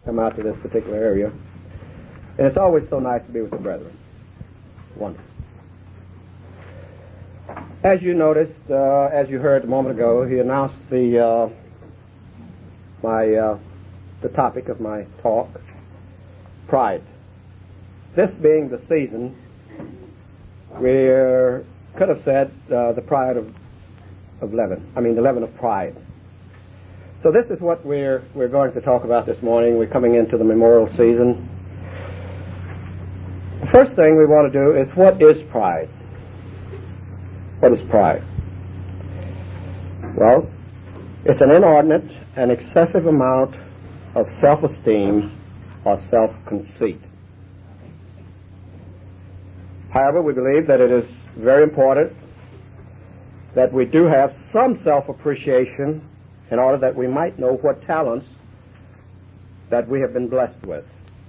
come out to this particular area. And it's always so nice to be with the brethren. Wonderful. As you noticed, as you heard a moment ago, he announced the topic of my talk, pride. This being the season, we could have said the pride of leaven. I mean, the leaven of pride. So this is what we're going to talk about this morning. We're coming into the memorial season. The first thing we want to do is, what is pride? What is pride? Well, it's an inordinate and excessive amount of self-esteem or self-conceit. However, we believe that it is very important that we do have some self-appreciation in order that we might know what talents that we have been blessed with.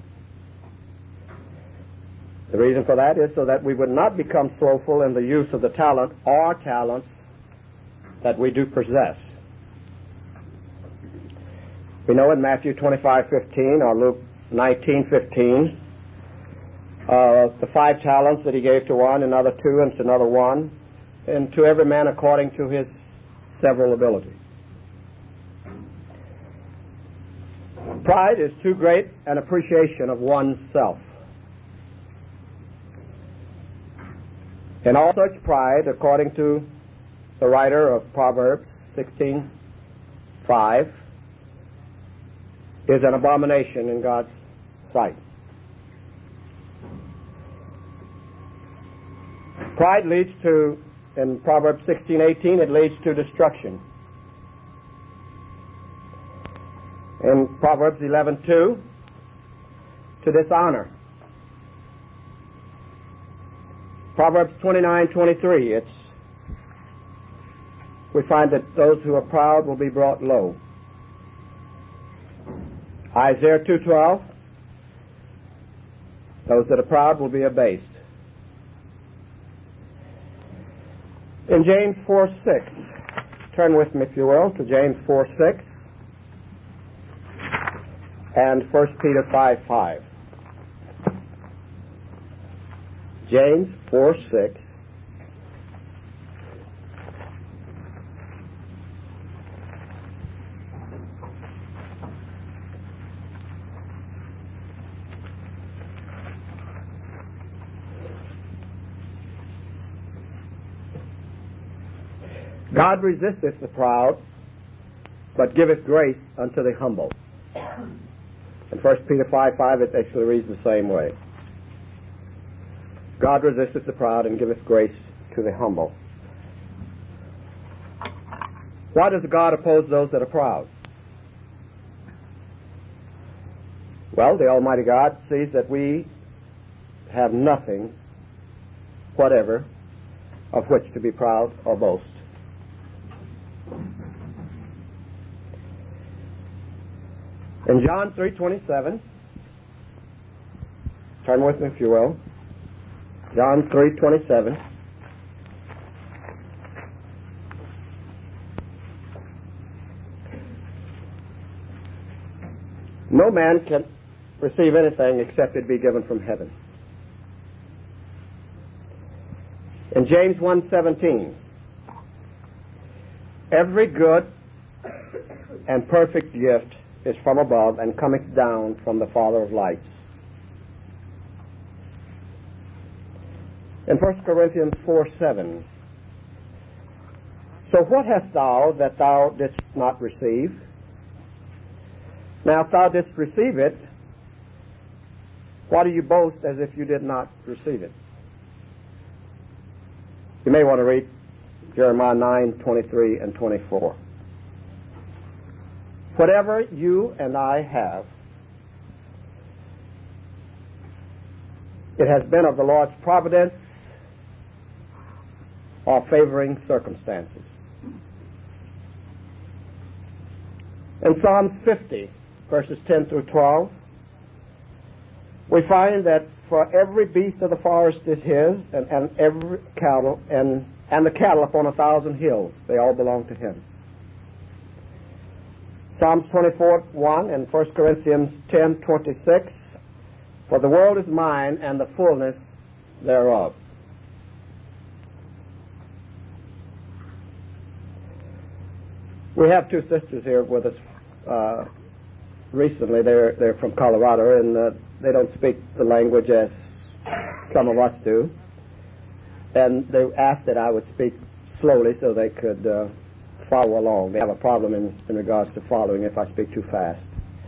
The reason for that is so that we would not become slothful in the use of the talent or talents that we do possess. We know in Matthew 25:15 or Luke 19:15, the 5 talents that he gave to one, another 2, and to another 1, and to every man according to his several ability. Pride is too great an appreciation of oneself. And all such pride, according to the writer of Proverbs 16:5, is an abomination in God's sight. Pride leads to, in Proverbs 16:18, it leads to destruction. In Proverbs 11:2, to dishonor. Proverbs 29:23, we find that those who are proud will be brought low. Isaiah 2:12, those that are proud will be abased. In James 4:6, turn with me, if you will, to James 4:6 and 1 Peter 5:5. James 4:6. God resisteth the proud, but giveth grace unto the humble. In 1 Peter 5:5, it actually reads the same way. God resisteth the proud and giveth grace to the humble. Why does God oppose those that are proud? Well, the Almighty God sees that we have nothing whatever of which to be proud or boast. In John 3:27, turn with me if you will, John 3:27. No man can receive anything except it be given from heaven. In James 1:17, every good and perfect gift is from above and cometh down from the Father of lights. In 1 Corinthians 4:7, so what hast thou that thou didst not receive? Now if thou didst receive it, why do you boast as if you did not receive it? You may want to read Jeremiah 9:23 and 24. Whatever you and I have, it has been of the Lord's providence or favoring circumstances. In Psalms 50, verses 10 through 12, we find that for every beast of the forest is his, and every cattle, and the cattle upon 1,000 hills, they all belong to him. Psalms 24:1 and 1 Corinthians 10:26. For the world is mine and the fullness thereof. We have two sisters here with us recently. They're from Colorado, and they don't speak the language as some of us do. And they asked that I would speak slowly so they could follow along. They have a problem in regards to following if I speak too fast.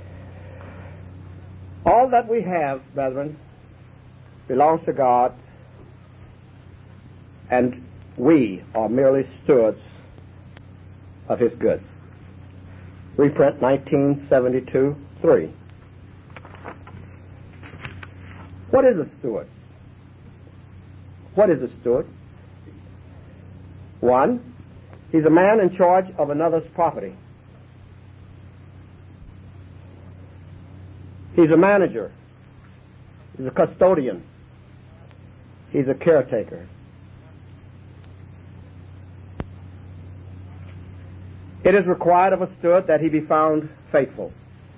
All that we have, brethren, belongs to God, and we are merely stewards of His goods. Reprint 1972:3. What is a steward? What is a steward? 1, he's a man in charge of another's property. He's a manager. He's a custodian. He's a caretaker. It is required of a steward that he be found faithful.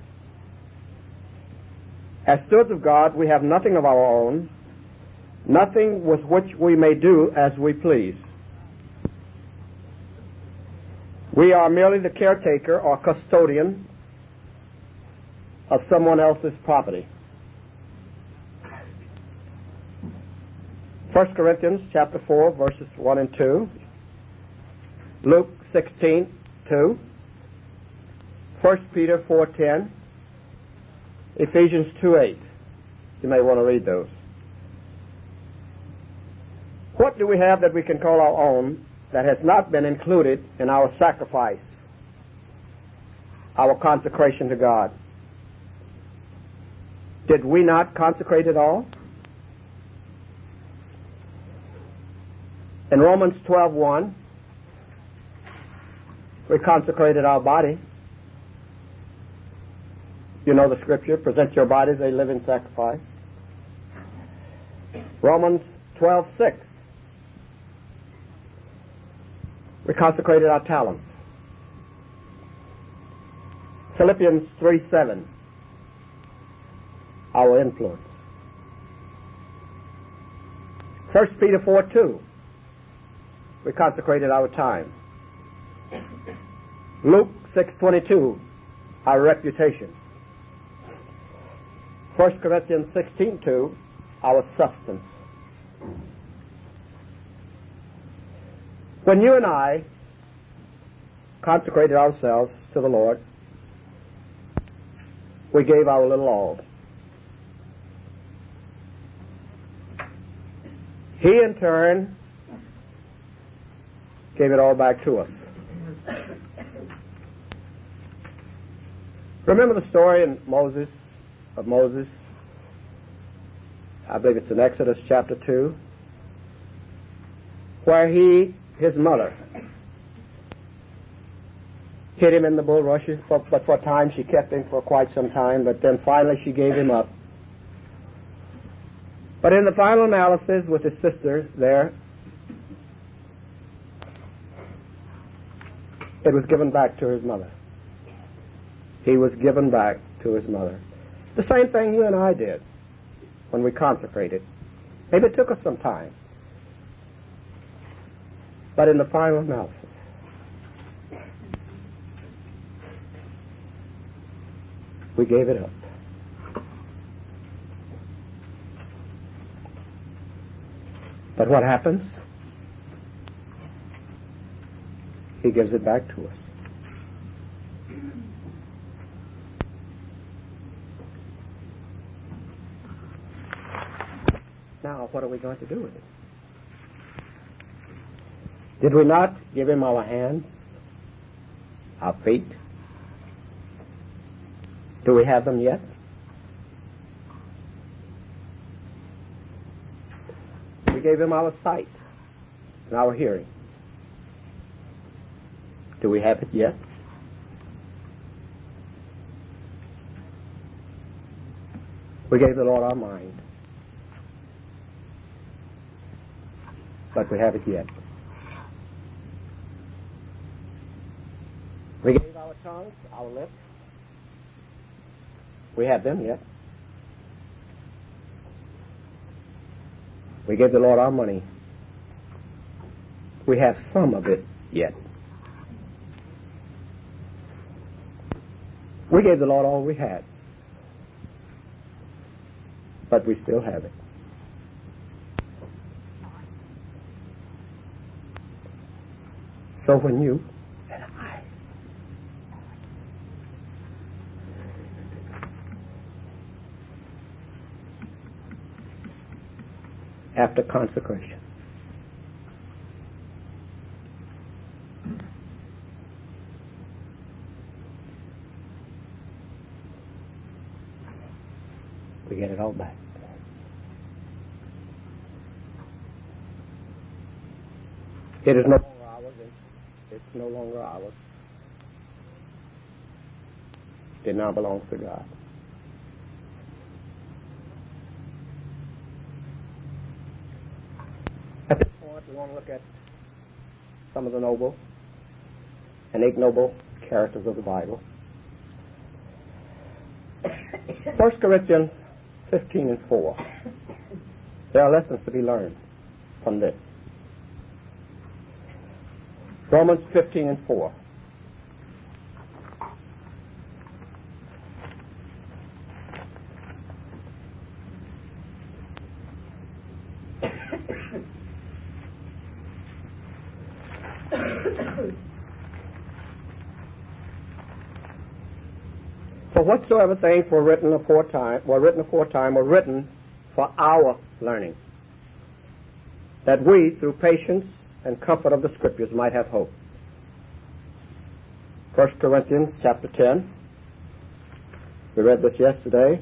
As stewards of God, we have nothing of our own, nothing with which we may do as we please. We are merely the caretaker or custodian of someone else's property. 1 Corinthians chapter 4, verses 1 and 2. Luke 16:2. 1 Peter 4:10. Ephesians 2:8. You may want to read those. What do we have that we can call our own that has not been included in our sacrifice, our consecration to God? Did we not consecrate it all? In Romans 12:1, we consecrated our body. You know the scripture, present your bodies a living sacrifice. Romans 12:6, we consecrated our talents. Philippians 3:7, our influence. 1 Peter 4:2, we consecrated our time. Luke 6:22, our reputation. 1 Corinthians 16:2, our substance. When you and I consecrated ourselves to the Lord, we gave our little all. He, in turn, gave it all back to us. Remember the story of Moses? I believe it's in Exodus chapter 2, where his mother hid him in the bulrushes, but for a time she kept him for quite some time, but then finally she gave him up. But in the final analysis with his sisters there, it was given back to his mother. He was given back to his mother. The same thing you and I did when we consecrated. Maybe it took us some time. But in the final analysis, we gave it up. But what happens? He gives it back to us. Now, what are we going to do with it? Did we not give him our hands, our feet? Do we have them yet? We gave him our sight and our hearing. Do we have it yet? We gave the Lord our mind. But we have it yet. We gave our our tongues, our lips. We have them yet. We gave the Lord our money. We have some of it yet. We gave the Lord all we had. But we still have it. So when you and I after consecration we get it all back. It is no longer ours. It's no longer ours. It now belongs to God. At this point, we want to look at some of the noble and ignoble characters of the Bible. 1 Corinthians 15:4. There are lessons to be learned from this. Romans 15:4. For whatsoever things were written aforetime were written for our learning, that we, through patience and comfort of the Scriptures, might have hope. 1 Corinthians chapter 10. We read this yesterday.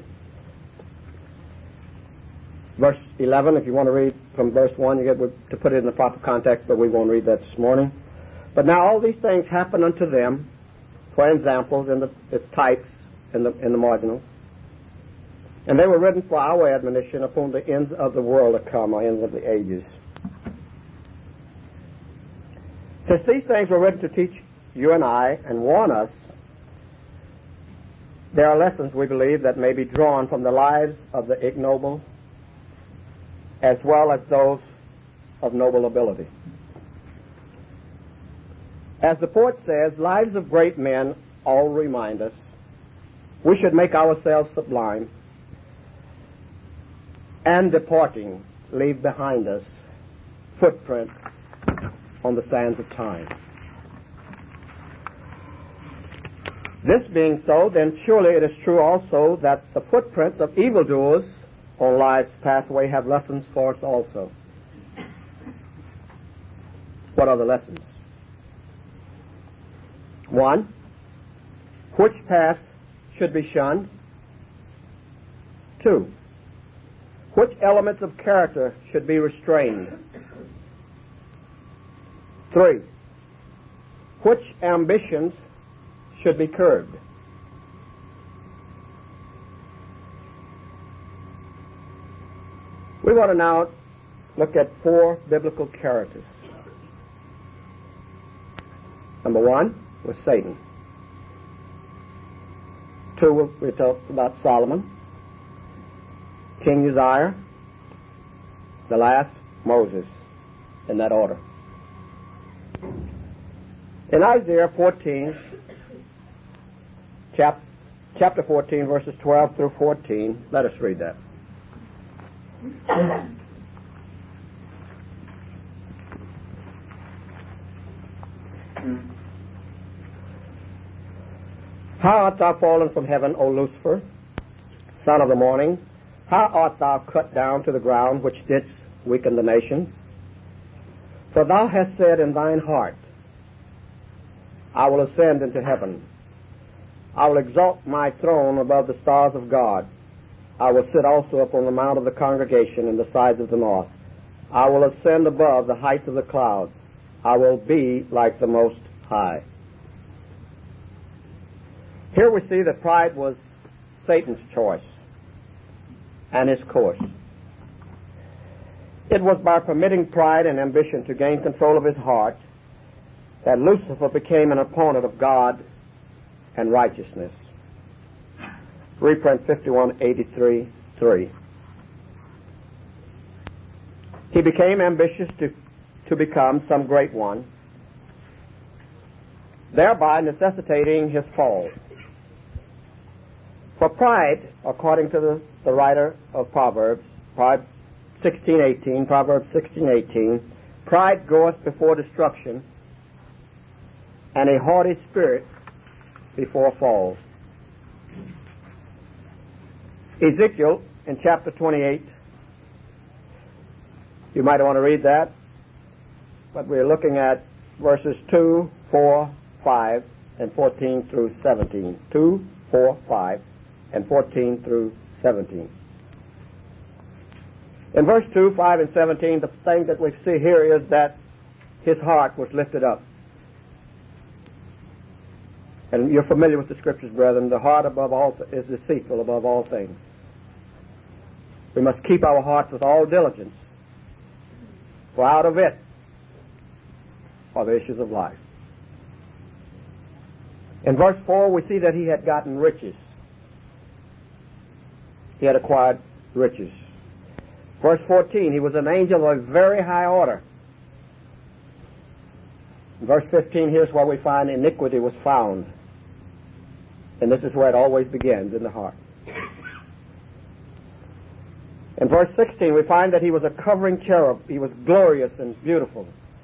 Verse 11, if you want to read from verse 1, you get to put it in the proper context, but we won't read that this morning. But now all these things happen unto them, for examples, it's types in the marginal. And they were written for our admonition upon the ends of the world to come, or ends of the ages. Since these things were written to teach you and I and warn us, there are lessons, we believe, that may be drawn from the lives of the ignoble as well as those of noble ability. As the poet says, lives of great men all remind us we should make ourselves sublime, and departing, leave behind us footprints on the sands of time. This being so, then surely it is true also that the footprints of evildoers on life's pathway have lessons for us also. What are the lessons? 1, which path should be shunned? 2, which elements of character should be restrained? 3, which ambitions should be curbed? We want to now look at 4 biblical characters. Number 1 was Satan. 2, we talked about Solomon, King Uzziah, the last, Moses, in that order. In Isaiah 14, chapter 14, verses 12 through 14, let us read that. How art thou fallen from heaven, O Lucifer, son of the morning? How art thou cut down to the ground, which didst weaken the nations? For thou hast said in thine heart, I will ascend into heaven. I will exalt my throne above the stars of God. I will sit also upon the mount of the congregation in the sides of the north. I will ascend above the heights of the clouds. I will be like the Most High. Here we see that pride was Satan's choice and his course. It was by permitting pride and ambition to gain control of his heart that Lucifer became an opponent of God and righteousness. Reprint 5183:3. He became ambitious to become some great one, thereby necessitating his fall. For pride, according to the writer of Proverbs, Proverbs 16:18, pride goeth before destruction, and a haughty spirit before fall. Ezekiel in chapter 28, you might want to read that, but we're looking at verses 2, 4, 5, and 14 through 17. 2, 4, 5, and 14 through 17. In verse 2, 5, and 17, the thing that we see here is that his heart was lifted up. And you're familiar with the scriptures, brethren. The heart above all is deceitful above all things. We must keep our hearts with all diligence, for out of it are the issues of life. In verse 4, we see that he had gotten riches. He had acquired riches. Verse 14, he was an angel of a very high order. In verse 15, here's where we find iniquity was found. And this is where it always begins, in the heart. In verse 16, we find that he was a covering cherub. He was glorious and beautiful.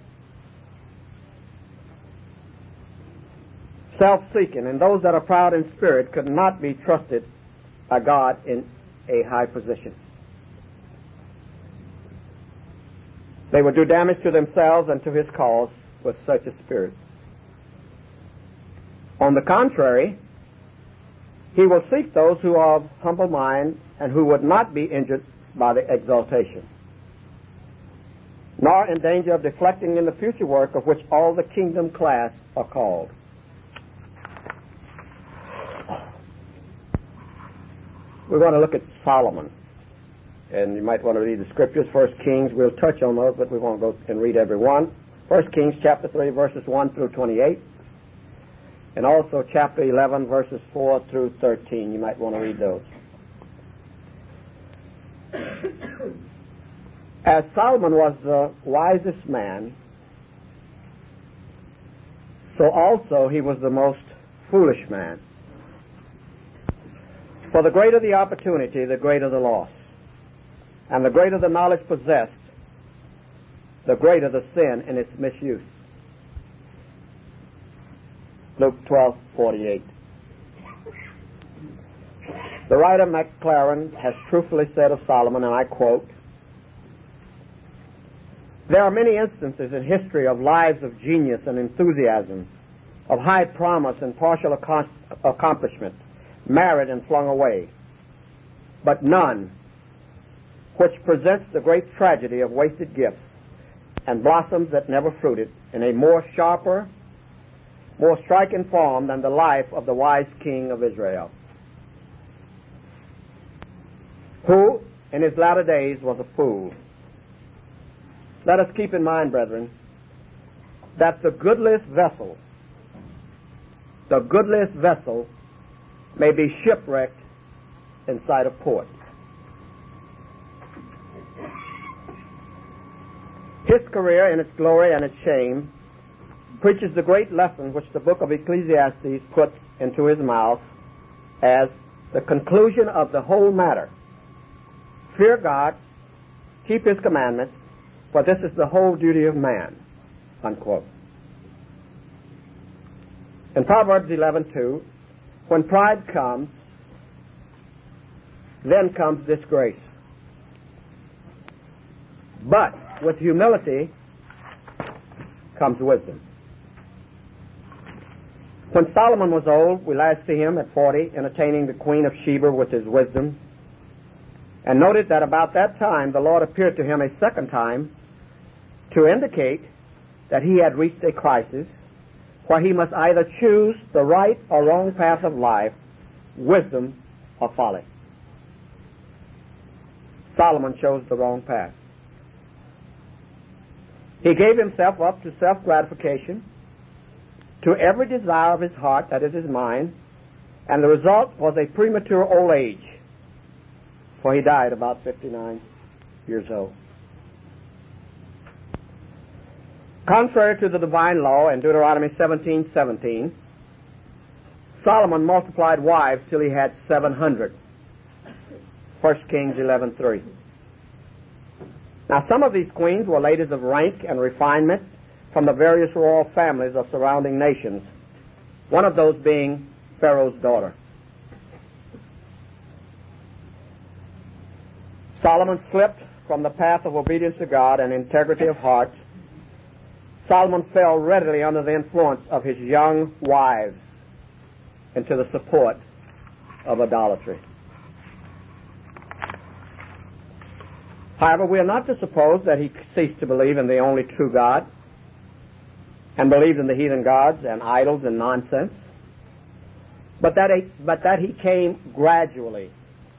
Self-seeking, and those that are proud in spirit could not be trusted by God in a high position. They would do damage to themselves and to his cause with such a spirit. On the contrary, he will seek those who are of humble mind and who would not be injured by the exaltation, nor in danger of deflecting in the future work of which all the kingdom class are called. We're going to look at Solomon. And you might want to read the scriptures. 1 Kings, we'll touch on those, but we won't go and read every one. 1 Kings chapter 3, verses 1 through 28. And also chapter 11, verses 4 through 13. You might want to read those. As Solomon was the wisest man, so also he was the most foolish man. For the greater the opportunity, the greater the loss. And the greater the knowledge possessed, the greater the sin in its misuse. Luke 12:48. The writer Maclaren has truthfully said of Solomon, and I quote, "There are many instances in history of lives of genius and enthusiasm, of high promise and partial accomplishment, married and flung away, but none which presents the great tragedy of wasted gifts and blossoms that never fruited in a more sharper, more striking form than the life of the wise king of Israel, who in his latter days was a fool." Let us keep in mind, brethren, that the goodliest vessel may be shipwrecked inside a port. His career in its glory and its shame preaches the great lesson which the book of Ecclesiastes puts into his mouth as the conclusion of the whole matter. Fear God, keep his commandments, for this is the whole duty of man, unquote. In Proverbs 11:2, when pride comes, then comes disgrace. But with humility comes wisdom. When Solomon was old, we last see him at 40, entertaining the Queen of Sheba with his wisdom. And noted that about that time the Lord appeared to him a second time to indicate that he had reached a crisis where he must either choose the right or wrong path of life, wisdom or folly. Solomon chose the wrong path. He gave himself up to self-gratification to every desire of his heart, that is his mind, and the result was a premature old age, for he died about 59 years old. Contrary to the divine law in Deuteronomy 17:17, Solomon multiplied wives till he had 700. 1 Kings 11:3. Now, some of these queens were ladies of rank and refinement from the various royal families of surrounding nations, one of those being Pharaoh's daughter. Solomon slipped from the path of obedience to God and integrity of heart. Solomon fell readily under the influence of his young wives into the support of idolatry. However, we are not to suppose that he ceased to believe in the only true God and believed in the heathen gods and idols and nonsense, but that he came gradually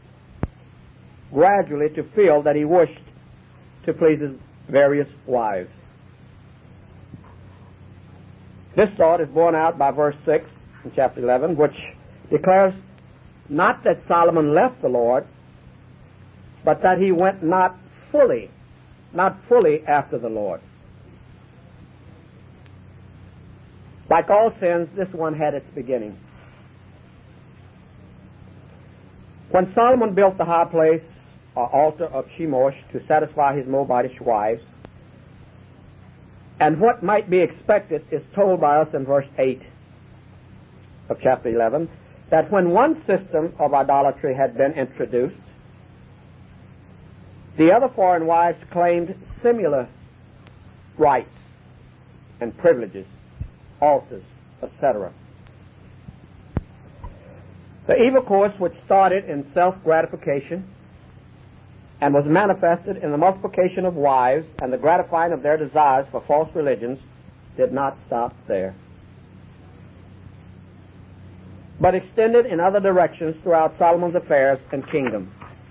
to feel that he wished to please his various wives. This thought is borne out by verse 6 in chapter 11, which declares not that Solomon left the Lord, but that he went not fully after the Lord. Like all sins, this one had its beginning. When Solomon built the high place or altar of Chemosh to satisfy his Moabitish wives, and what might be expected is told by us in verse 8 of chapter 11, that when one system of idolatry had been introduced, the other foreign wives claimed similar rights and privileges, altars, etc. The evil course, which started in self-gratification and was manifested in the multiplication of wives and the gratifying of their desires for false religions, did not stop there, but extended in other directions throughout Solomon's affairs and kingdom.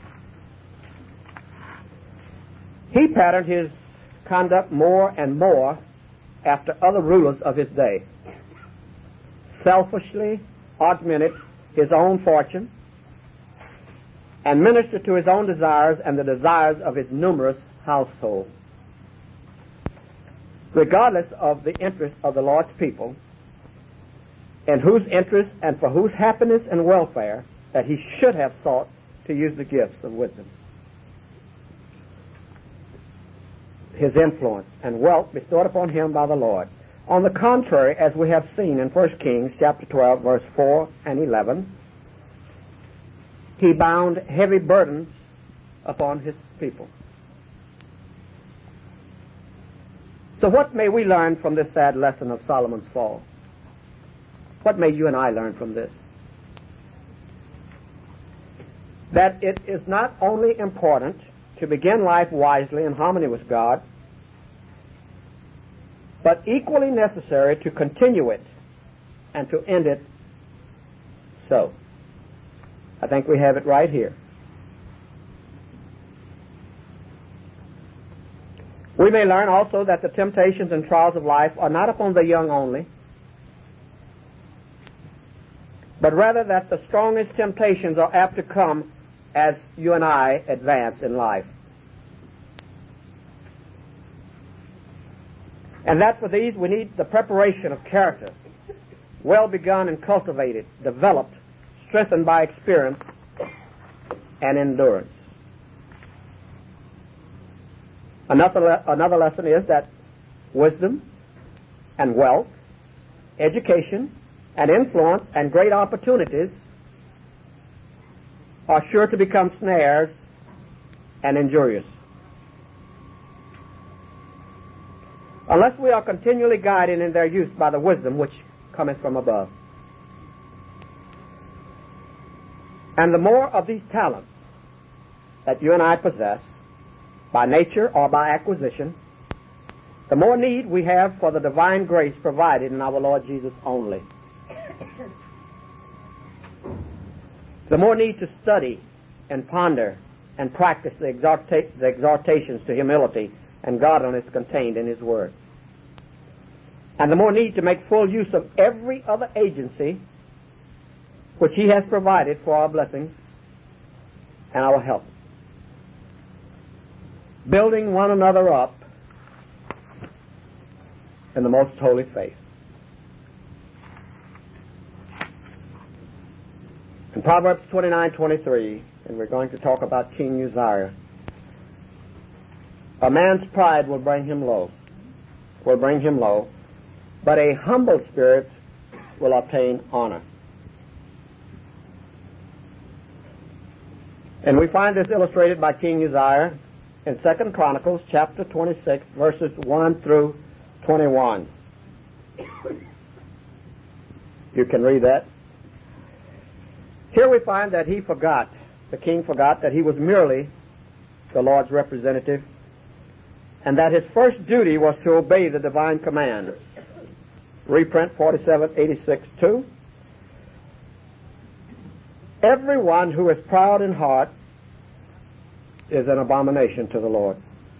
He patterned his conduct more and more after other rulers of his day, selfishly augmented his own fortune, and ministered to his own desires and the desires of his numerous household, regardless of the interests of the Lord's people, in whose interest and for whose happiness and welfare that he should have sought to use the gifts of wisdom. His influence and wealth bestowed upon him by the Lord. On the contrary, as we have seen in 1 Kings chapter 12, verse 4 and 11, he bound heavy burdens upon his people. So what may we learn from this sad lesson of Solomon's fall? What may you and I learn from this? That it is not only important to begin life wisely in harmony with God, but equally necessary to continue it and to end it so. I think we have it right here. We may learn also that the temptations and trials of life are not upon the young only, but rather that the strongest temptations are apt to come as you and I advance in life. And that for these we need the preparation of character, well begun and cultivated, developed, strengthened by experience and endurance. Another lesson is that wisdom and wealth, education and influence and great opportunities are sure to become snares and injurious, unless we are continually guided in their use by the wisdom which cometh from above. And the more of these talents that you and I possess, by nature or by acquisition, the more need we have for the divine grace provided in our Lord Jesus only. The more need to study and ponder and practice the exhortations to humility and godliness contained in His Word. and the more need to make full use of every other agency which He has provided for our blessings and our help. Building one another up in the most holy faith. In Proverbs 29:23, and we're going to talk about King Uzziah, a man's pride will bring him low, but a humble spirit will obtain honor. And we find this illustrated by King Uzziah in 2 Chronicles chapter 26, verses 1 through 21. You can read that. Here we find that the king forgot that he was merely the Lord's representative, and that his first duty was to obey the divine command. Reprint 47:86-2. Everyone who is proud in heart is an abomination to the Lord.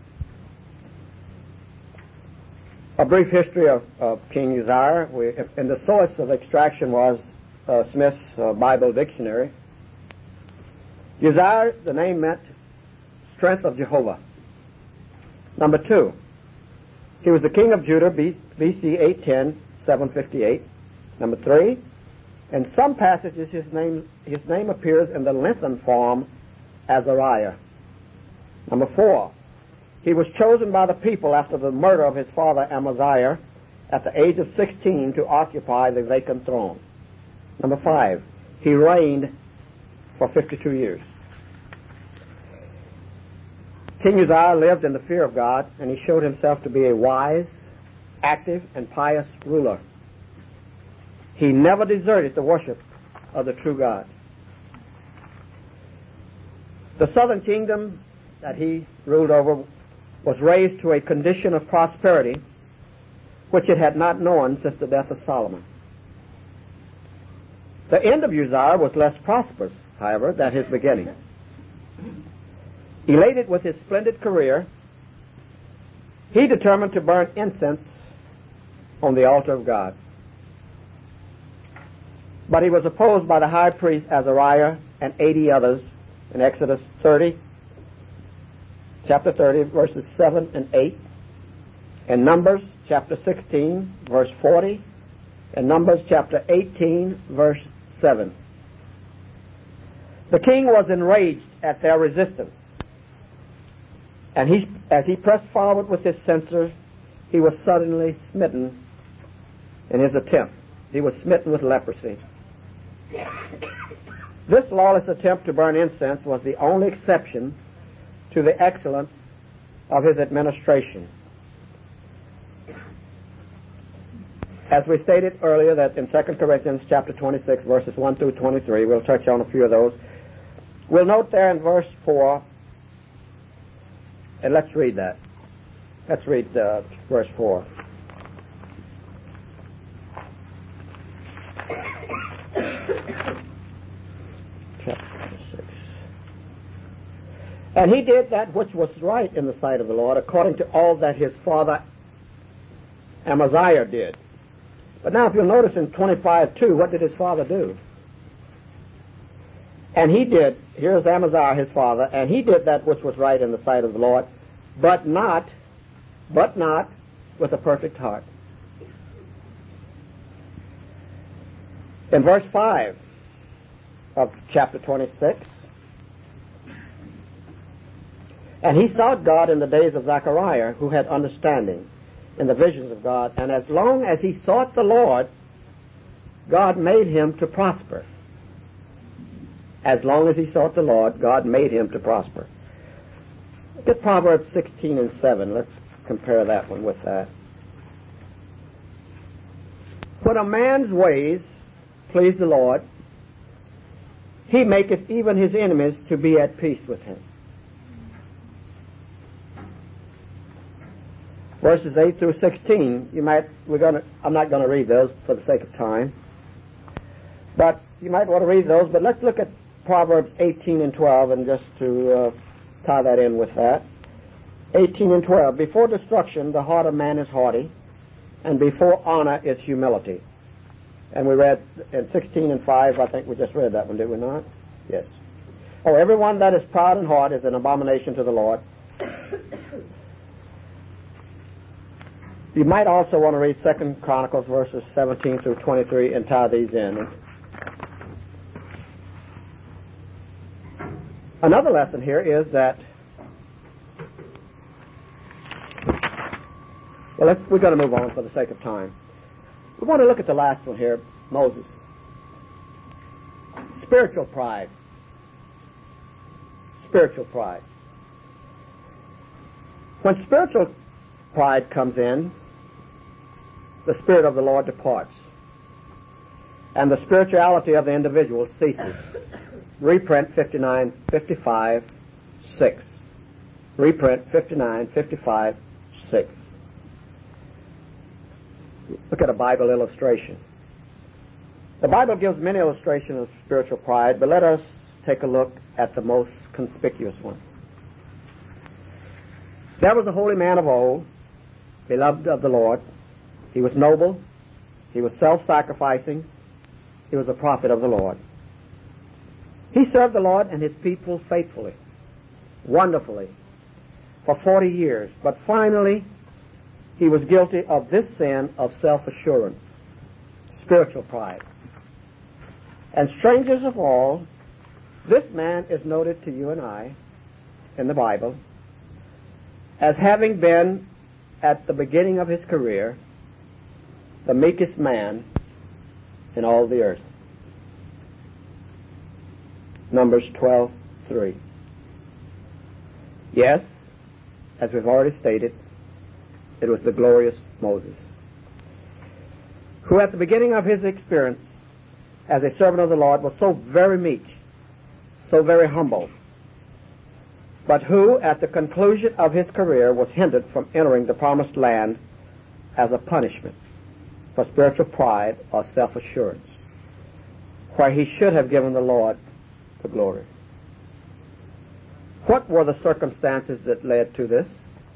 A brief history of King Uzziah, and the source of extraction was Smith's Bible Dictionary. Uzziah, the name meant strength of Jehovah. Number 2, he was the king of Judah, BC 810, 758. Number 3, in some passages his name appears in the lengthened form Azariah. Number 4, he was chosen by the people after the murder of his father Amaziah at the age of 16 to occupy the vacant throne. Number 5, he reigned for 52 years. King Uzziah lived in the fear of God, and he showed himself to be a wise, active, and pious ruler. He never deserted the worship of the true God. The southern kingdom that he ruled over was raised to a condition of prosperity which it had not known since the death of Solomon. The end of Uzziah was less prosperous, however, than his beginning. Elated with his splendid career, he determined to burn incense on the altar of God. But he was opposed by the high priest Azariah and 80 others in Exodus 30, chapter 30, verses 7 and 8, and Numbers chapter 16, verse 40, and Numbers chapter 18, verse 7. The king was enraged at their resistance, and as he pressed forward with his censers, he was suddenly smitten in his attempt. He was smitten with leprosy. This lawless attempt to burn incense was the only exception to the excellence of his administration. As we stated earlier that in 2 Corinthians chapter 26, verses 1 through 23, we'll touch on a few of those. We'll note there in verse 4, and let's read that. Let's read verse 4. Chapter 26. And he did that which was right in the sight of the Lord, according to all that his father Amaziah did. But now if you'll notice in 25:2, what did his father do? And he did, here's Amaziah his father, and he did that which was right in the sight of the Lord, but not with a perfect heart. In verse 5 of chapter 26, and he sought God in the days of Zechariah, who had understanding in the visions of God, and as long as he sought the Lord, God made him to prosper. As long as he sought the Lord, God made him to prosper. Look at Proverbs 16 and 7. Let's compare that one with that. When a man's ways please the Lord, he maketh even his enemies to be at peace with him. Verses 8 through 16, I'm not going to read those for the sake of time, but you might want to read those. But let's look at Proverbs 18 and 12, and just to tie that in with that. 18 and 12. Before destruction, the heart of man is haughty, and before honor is humility. And we read in 16:5, I think we just read that one, did we not? Yes. Oh, everyone that is proud in heart is an abomination to the Lord. You might also want to read 2 Chronicles verses 17 through 23 and tie these in. Another lesson here is that, well, we're going to move on for the sake of time. We want to look at the last one here, Moses. Spiritual pride. Spiritual pride. When spiritual pride comes in, the Spirit of the Lord departs, and the spirituality of the individual ceases. Reprint 59:55, 6. Reprint 59:55, 6. Look at a Bible illustration. The Bible gives many illustrations of spiritual pride, but let us take a look at the most conspicuous one. There was a holy man of old, beloved of the Lord. He was noble. He was self-sacrificing. He was a prophet of the Lord. He served the Lord and his people faithfully, wonderfully, for 40 years. But finally, he was guilty of this sin of self-assurance, spiritual pride. And strangest of all, this man is noted to you and I in the Bible as having been, at the beginning of his career, the meekest man in all the earth. Numbers 12:3. Yes, as we've already stated, it was the glorious Moses, who at the beginning of his experience as a servant of the Lord was so very meek, so very humble, but who at the conclusion of his career was hindered from entering the promised land as a punishment for spiritual pride or self-assurance, where he should have given the Lord the glory. What were the circumstances that led to this?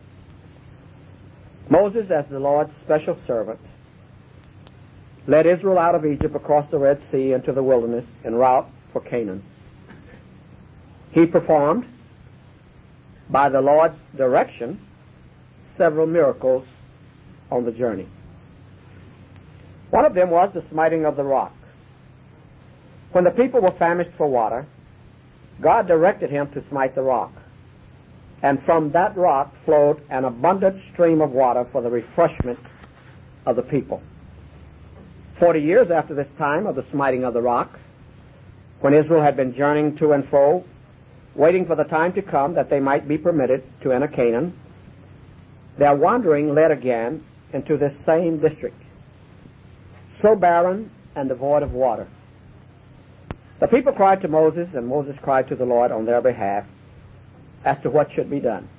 Moses, as the Lord's special servant, led Israel out of Egypt across the Red Sea into the wilderness en route for Canaan. He performed, by the Lord's direction, several miracles on the journey. One of them was the smiting of the rock. When the people were famished for water, God directed him to smite the rock, and from that rock flowed an abundant stream of water for the refreshment of the people. 40 years after this time of the smiting of the rock, when Israel had been journeying to and fro, waiting for the time to come that they might be permitted to enter Canaan, their wandering led again into this same district, so barren and devoid of water. The people cried to Moses, and Moses cried to the Lord on their behalf as to what should be done.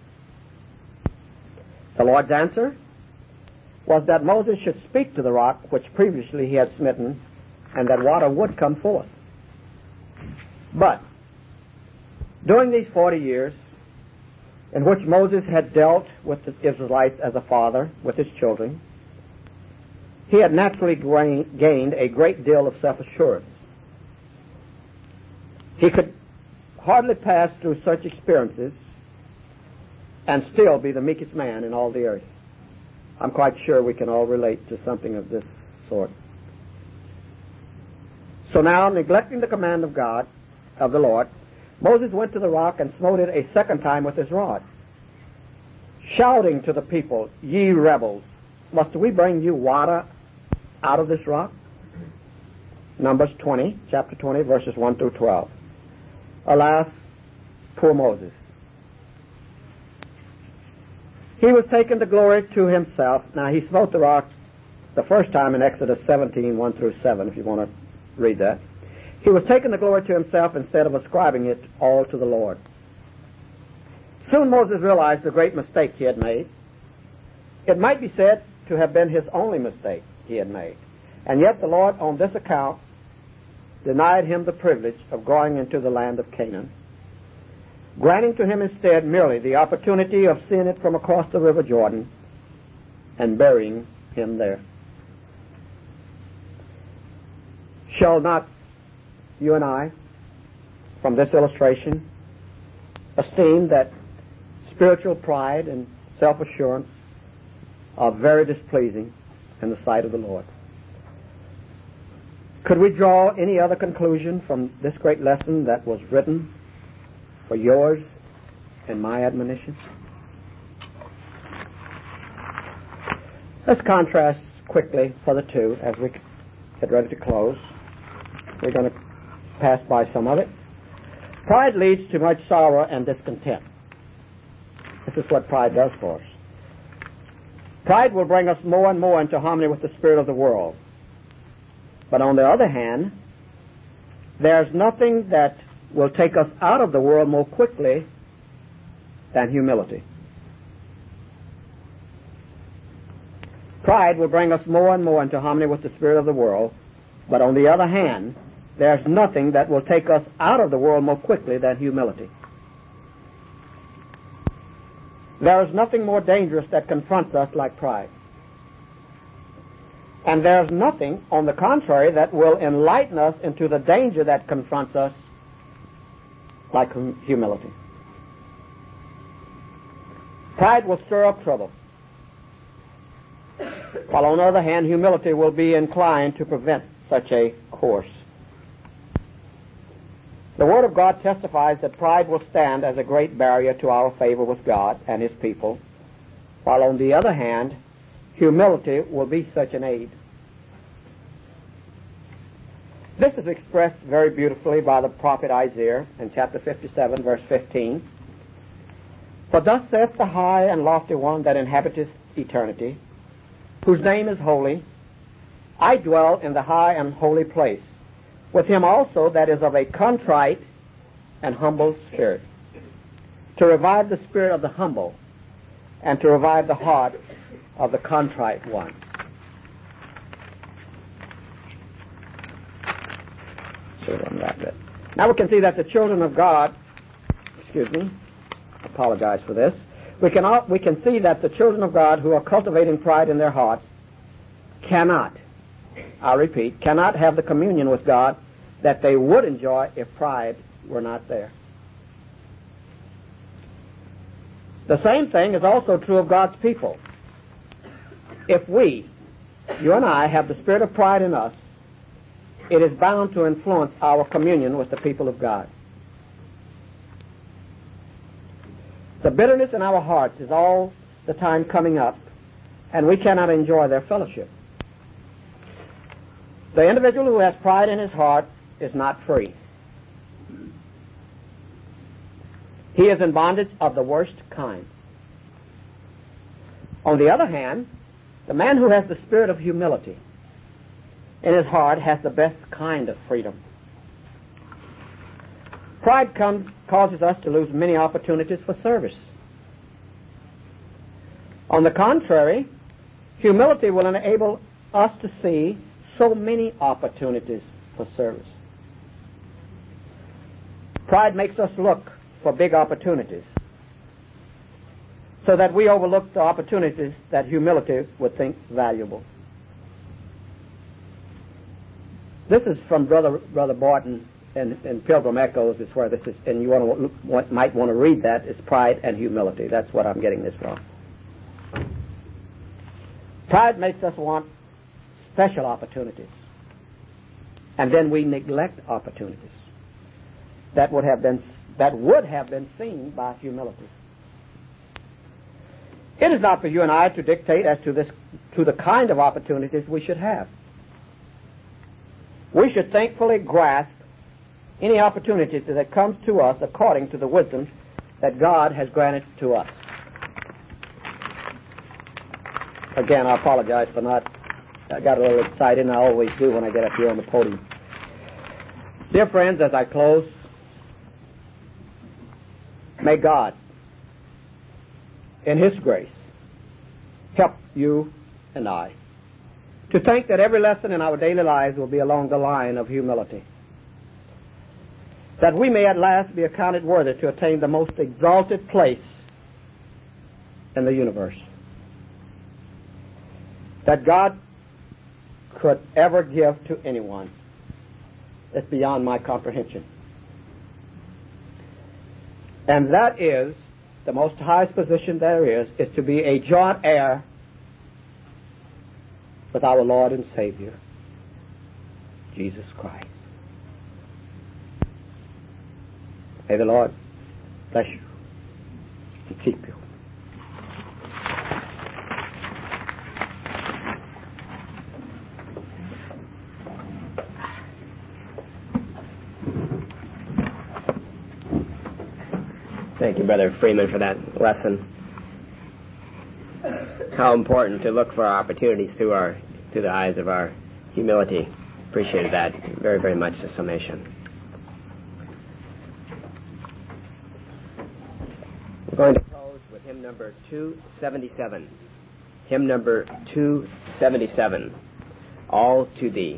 The Lord's answer was that Moses should speak to the rock which previously he had smitten, and that water would come forth. But during these 40 years, in which Moses had dealt with the Israelites as a father with his children, he had naturally gained a great deal of self-assurance. He could hardly pass through such experiences and still be the meekest man in all the earth. I'm quite sure we can all relate to something of this sort. So now, neglecting the command of God, of the Lord, Moses went to the rock and smote it a second time with his rod, shouting to the people, "Ye rebels, must we bring you water out of this rock?" Numbers 20, chapter 20, verses 1 through 12. Alas, poor Moses. He was taking the glory to himself. Now, he smote the rock the first time in Exodus 17, 1 through 7, if you want to read that. He was taking the glory to himself instead of ascribing it all to the Lord. Soon Moses realized the great mistake he had made. It might be said to have been his only mistake he had made. And yet the Lord, on this account, denied him the privilege of going into the land of Canaan, granting to him instead merely the opportunity of seeing it from across the river Jordan and burying him there. Shall not you and I, from this illustration, esteem that spiritual pride and self-assurance are very displeasing in the sight of the Lord? Could we draw any other conclusion from this great lesson that was written for yours and my admonition? Let's contrast quickly for the two as we get ready to close. We're going to pass by some of it. Pride leads to much sorrow and discontent. This is what pride does for us. Pride will bring us more and more into harmony with the spirit of the world. But on the other hand, there's nothing that will take us out of the world more quickly than humility. Pride will bring us more and more into harmony with the spirit of the world, but on the other hand, there's nothing that will take us out of the world more quickly than humility. There is nothing more dangerous that confronts us like pride. And there's nothing, on the contrary, that will enlighten us into the danger that confronts us like humility. Pride will stir up trouble, while on the other hand, humility will be inclined to prevent such a course. The Word of God testifies that pride will stand as a great barrier to our favor with God and His people, while on the other hand, humility will be such an aid. This is expressed very beautifully by the prophet Isaiah in chapter 57, verse 15. For thus saith the high and lofty one that inhabiteth eternity, whose name is holy, I dwell in the high and holy place, with him also that is of a contrite and humble spirit, to revive the spirit of the humble, and to revive the heart of the contrite one. Now we can see that the children of God, apologize for this. We can see that the children of God who are cultivating pride in their hearts cannot, I repeat, cannot have the communion with God that they would enjoy if pride were not there. The same thing is also true of God's people. If we, you and I, have the spirit of pride in us, it is bound to influence our communion with the people of God. The bitterness in our hearts is all the time coming up, and we cannot enjoy their fellowship. The individual who has pride in his heart is not free. He is in bondage of the worst kind. On the other hand, the man who has the spirit of humility in his heart has the best kind of freedom. Pride causes us to lose many opportunities for service. On the contrary, humility will enable us to see so many opportunities for service. Pride makes us look for big opportunities, so that we overlook the opportunities that humility would think valuable. This is from Brother Barton in Pilgrim Echoes. Is where this is, and you might want to read that. It's pride and humility. That's what I'm getting this from. Pride makes us want special opportunities, and then we neglect opportunities that would have been seen by humility. It is not for you and I to dictate as to the kind of opportunities we should have. We should thankfully grasp any opportunity that comes to us according to the wisdom that God has granted to us. Again, I apologize for I got a little excited, and I always do when I get up here on the podium. Dear friends, as I close, may God, in His grace, help you and I to think that every lesson in our daily lives will be along the line of humility, that we may at last be accounted worthy to attain the most exalted place in the universe. that God could ever give to anyone is beyond my comprehension. And that is the most highest position there is to be a joint heir with our Lord and Savior, Jesus Christ. May the Lord bless you and keep you. Thank you, Brother Freeman, for that lesson. How important to look for opportunities through the eyes of our humility. Appreciated that very, very much, the summation. We're going to close with hymn number 277. Hymn number 277, All to Thee.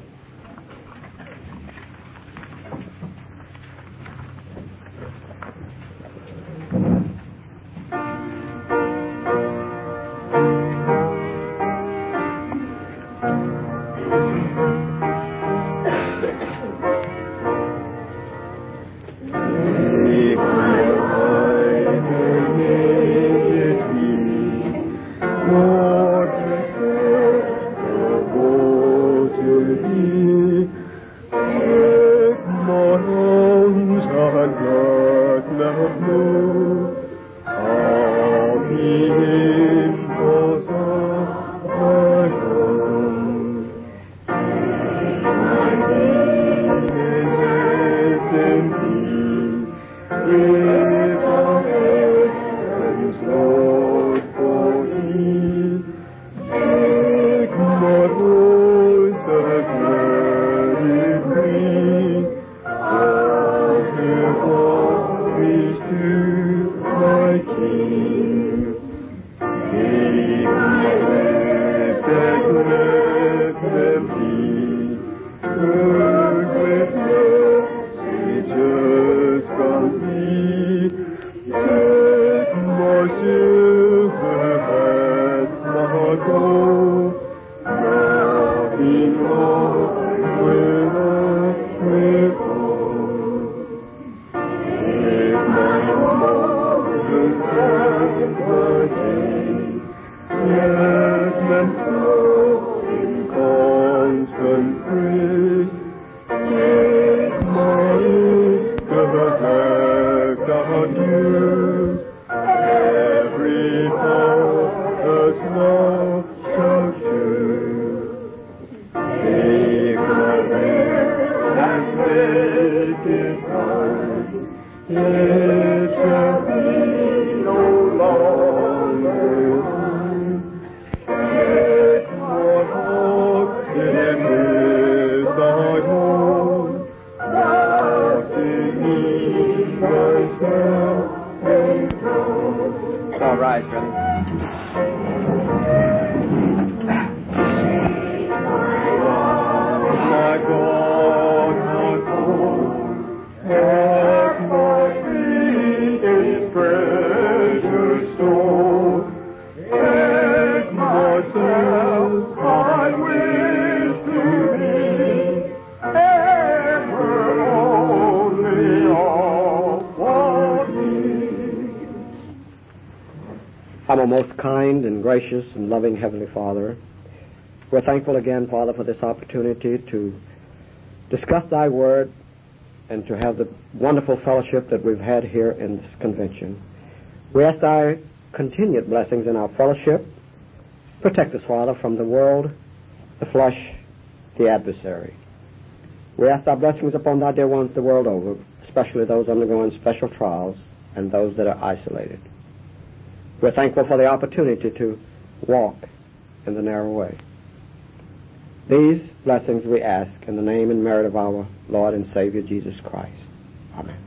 All rise, brother. My God, have my feet in precious store. Take myself, I wish to be ever only all for thee. Our most kind and gracious and loving Heavenly Father, we're thankful again, Father, for this opportunity to discuss Thy Word and to have the wonderful fellowship that we've had here in this convention. We ask Thy continued blessings in our fellowship. Protect us, Father, from the world, the flesh, the adversary. We ask Thy blessings upon Thy dear ones the world over, especially those undergoing special trials and those that are isolated. We're thankful for the opportunity to walk in the narrow way. These blessings we ask in the name and merit of our Lord and Savior Jesus Christ. Amen.